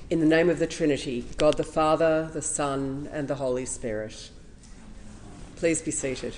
In the name of the Trinity, God the Father, the Son, and the Holy Spirit. Please be seated.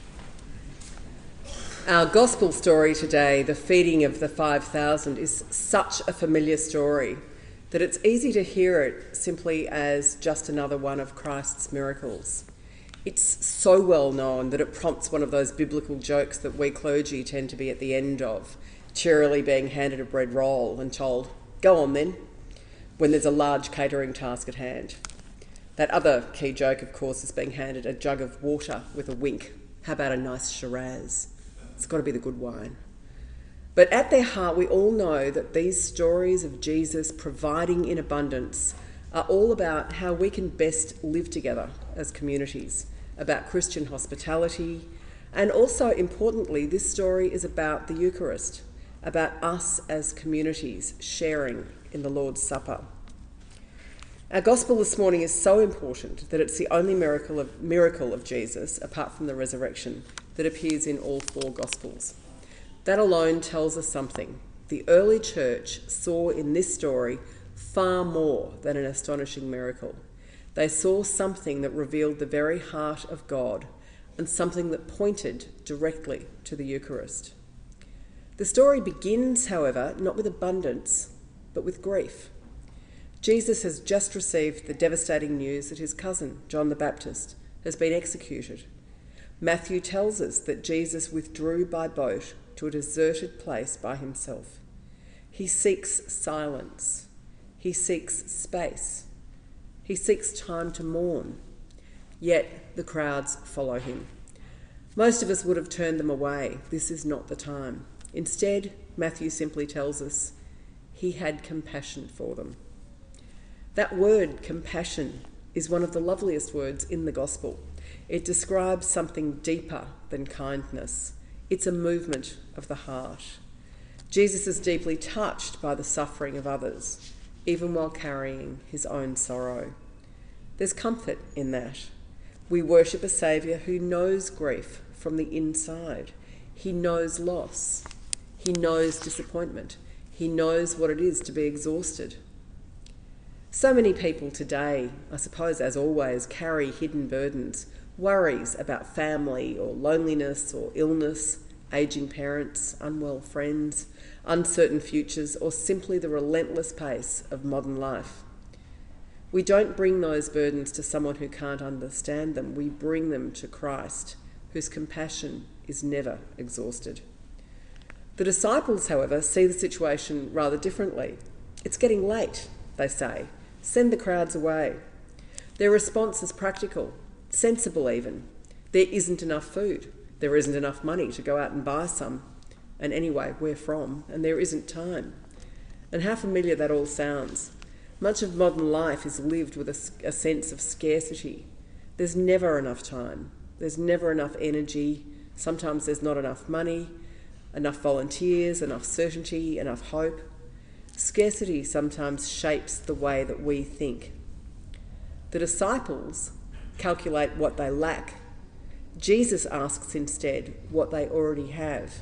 Our gospel story today, the feeding of the 5,000, is such a familiar story that it's easy to hear it simply as just another one of Christ's miracles. It's so well known that it prompts one of those biblical jokes that we clergy tend to be at the end of, cheerily being handed a bread roll and told, "Go on then," when there's a large catering task at hand. That other key joke, of course, is being handed a jug of water with a wink. How about a nice Shiraz? It's got to be the good wine. But at their heart, we all know that these stories of Jesus providing in abundance are all about how we can best live together as communities, about Christian hospitality, and also, importantly, this story is about the Eucharist, about us as communities sharing in the Lord's Supper. Our gospel this morning is so important that it's the only miracle of Jesus, apart from the resurrection, that appears in all four gospels. That alone tells us something. The early church saw in this story far more than an astonishing miracle. They saw something that revealed the very heart of God and something that pointed directly to the Eucharist. The story begins, however, not with abundance, but with grief. Jesus has just received the devastating news that his cousin, John the Baptist, has been executed. Matthew tells us that Jesus withdrew by boat to a deserted place by himself. He seeks silence. He seeks space. He seeks time to mourn. Yet the crowds follow him. Most of us would have turned them away. This is not the time. Instead, Matthew simply tells us he had compassion for them. That word, compassion, is one of the loveliest words in the gospel. It describes something deeper than kindness. It's a movement of the heart. Jesus is deeply touched by the suffering of others, even while carrying his own sorrow. There's comfort in that. We worship a Saviour who knows grief from the inside. He knows loss. He knows disappointment. He knows what it is to be exhausted. So many people today, I suppose as always, carry hidden burdens, worries about family or loneliness or illness, ageing parents, unwell friends, uncertain futures, or simply the relentless pace of modern life. We don't bring those burdens to someone who can't understand them. We bring them to Christ, whose compassion is never exhausted. The disciples, however, see the situation rather differently. It's getting late, they say. Send the crowds away. Their response is practical, sensible even. There isn't enough food. There isn't enough money to go out and buy some. And anyway, where from? And there isn't time. And how familiar that all sounds. Much of modern life is lived with a sense of scarcity. There's never enough time. There's never enough energy. Sometimes there's not enough money, enough volunteers, enough certainty, enough hope. Scarcity sometimes shapes the way that we think. The disciples calculate what they lack. Jesus asks instead what they already have.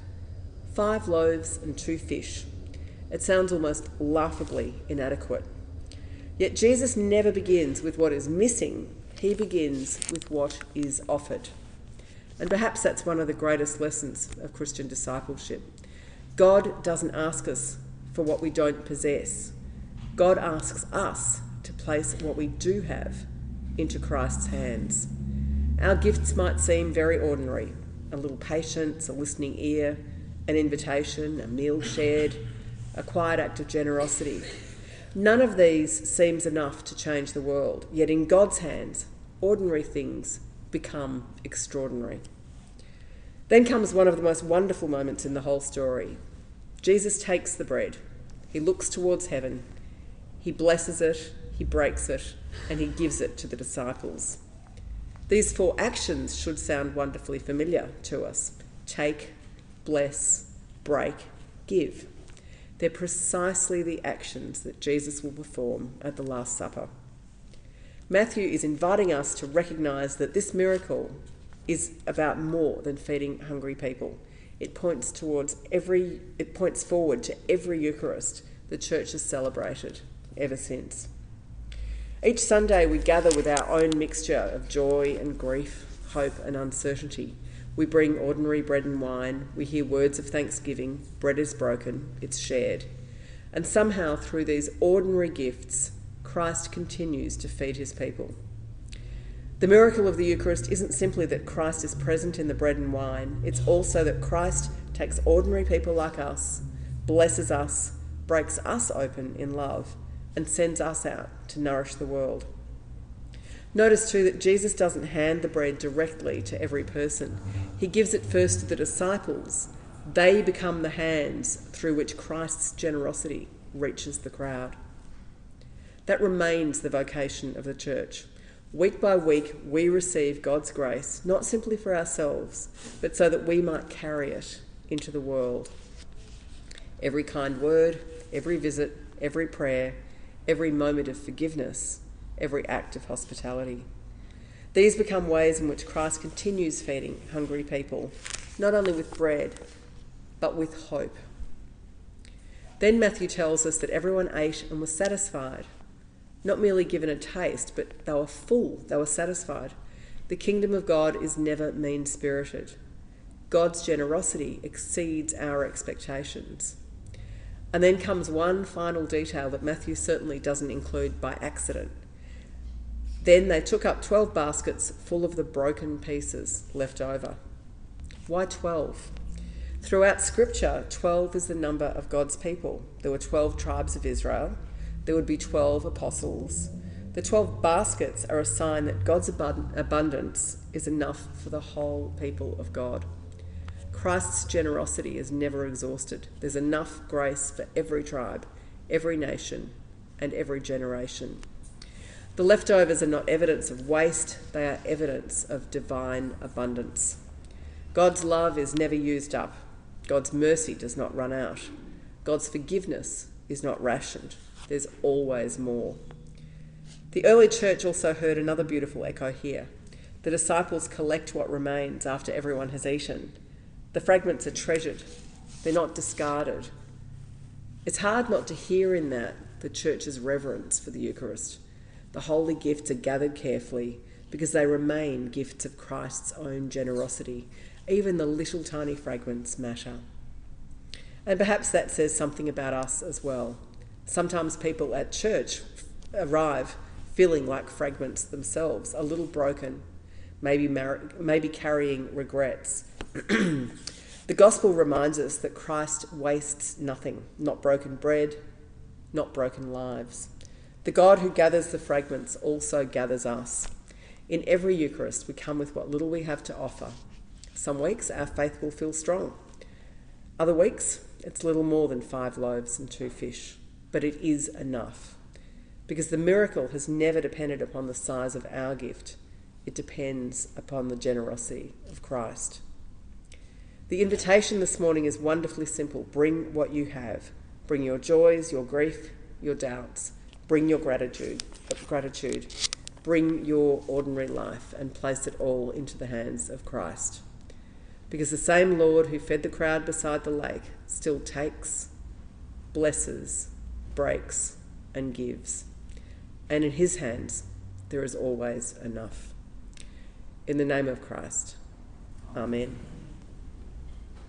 5 loaves and 2 fish. It sounds almost laughably inadequate. Yet Jesus never begins with what is missing. He begins with what is offered. And perhaps that's one of the greatest lessons of Christian discipleship. God doesn't ask us for what we don't possess. God asks us to place what we do have into Christ's hands. Our gifts might seem very ordinary. A little patience, a listening ear, an invitation, a meal shared, a quiet act of generosity. None of these seems enough to change the world. Yet in God's hands, ordinary things become extraordinary. Then comes one of the most wonderful moments in the whole story. Jesus takes the bread. He looks towards heaven. He blesses it, he breaks it, and he gives it to the disciples. These 4 actions should sound wonderfully familiar to us. Take, bless, break, give. They're precisely the actions that Jesus will perform at the Last Supper. Matthew is inviting us to recognise that this miracle is about more than feeding hungry people. It points forward to every Eucharist the Church has celebrated ever since. Each Sunday we gather with our own mixture of joy and grief, hope and uncertainty. We bring ordinary bread and wine, we hear words of thanksgiving, bread is broken, it's shared. And somehow through these ordinary gifts, Christ continues to feed his people. The miracle of the Eucharist isn't simply that Christ is present in the bread and wine, it's also that Christ takes ordinary people like us, blesses us, breaks us open in love, and sends us out to nourish the world. Notice too that Jesus doesn't hand the bread directly to every person. He gives it first to the disciples. They become the hands through which Christ's generosity reaches the crowd. That remains the vocation of the church. Week by week, we receive God's grace, not simply for ourselves, but so that we might carry it into the world. Every kind word, every visit, every prayer, every moment of forgiveness, every act of hospitality. These become ways in which Christ continues feeding hungry people, not only with bread, but with hope. Then Matthew tells us that everyone ate and was satisfied, not merely given a taste, but they were full, they were satisfied. The kingdom of God is never mean-spirited. God's generosity exceeds our expectations. And then comes one final detail that Matthew certainly doesn't include by accident. Then they took up 12 baskets full of the broken pieces left over. Why 12? Throughout Scripture, 12 is the number of God's people. There were 12 tribes of Israel. There would be 12 apostles. The 12 baskets are a sign that God's abundance is enough for the whole people of God. Christ's generosity is never exhausted. There's enough grace for every tribe, every nation, and every generation. The leftovers are not evidence of waste, they are evidence of divine abundance. God's love is never used up. God's mercy does not run out. God's forgiveness is not rationed. There's always more. The early church also heard another beautiful echo here. The disciples collect what remains after everyone has eaten. The fragments are treasured. They're not discarded. It's hard not to hear in that the church's reverence for the Eucharist. The holy gifts are gathered carefully because they remain gifts of Christ's own generosity. Even the little tiny fragments matter. And perhaps that says something about us as well. Sometimes people at church arrive feeling like fragments themselves, a little broken, maybe carrying regrets. The gospel reminds us that Christ wastes nothing, not broken bread, not broken lives. The God who gathers the fragments also gathers us. In every Eucharist, we come with what little we have to offer. Some weeks, our faith will feel strong. Other weeks, it's little more than 5 loaves and 2 fish, but it is enough. Because the miracle has never depended upon the size of our gift. It depends upon the generosity of Christ. The invitation this morning is wonderfully simple. Bring what you have. Bring your joys, your grief, your doubts. Bring your gratitude. Bring your ordinary life and place it all into the hands of Christ. Because the same Lord who fed the crowd beside the lake still takes, blesses, breaks, and gives. And in his hands there is always enough. In the name of Christ. Amen.